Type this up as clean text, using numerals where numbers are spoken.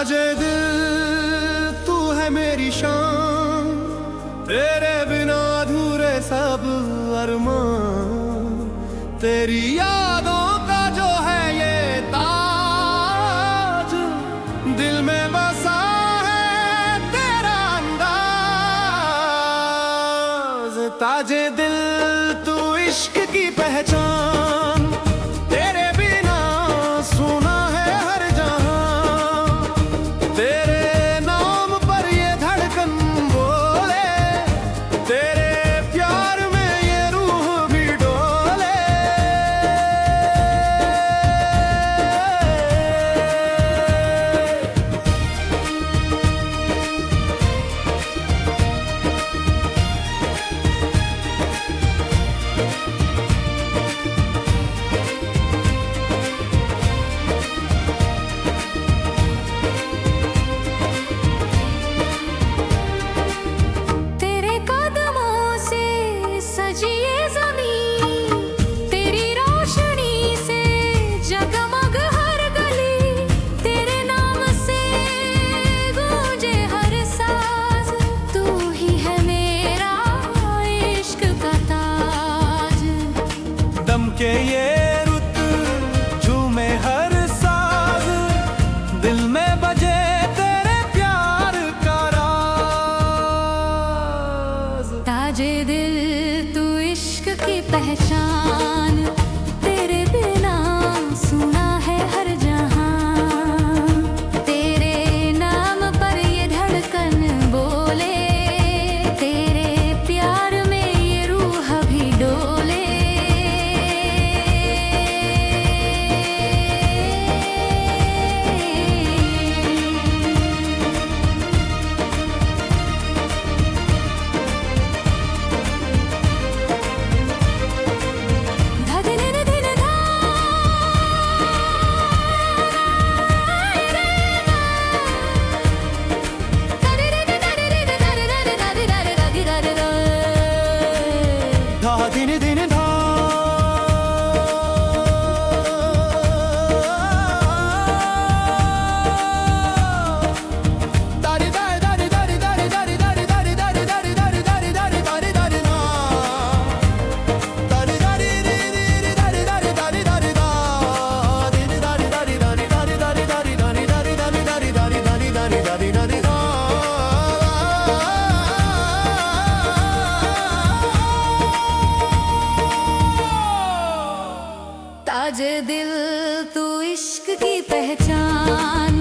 ताजे दिल तू है मेरी शान, तेरे बिना अधूरे सब अरमान। तेरी यादों का जो है ये ताज, दिल में बसा है तेरा अंदाज। ताजे दिल तू इश्क की पहचान, तेरे बिना सुना है हर जहां। तेरे नाम पर ये धड़कन बोले, तेरे प्यार में ये रूह भी डोले। के ये रुत झूमे हर साज, दिल में बजे तेरे प्यार का राज। ताजे दिल तू इश्क की पहचान, तेरे बिना सुना है हर जहां। तेरे नाम पर ये धड़कन बोले, तेरे प्यार में ये रूह भी डोले। दिन दिन धा दारी दारी दारी दारी दारी दारी दारी दारी दारी दारी दारी दारी दारी दारी दारी ना दारी दारी दारी दारी दारी दारी दा दारी दारी दारी दारी दारी दारी दारी दारी दारी दारी दारी दारी दारी दारी दारी दारी दा। ताजे दिल तू इश्क की पहचान,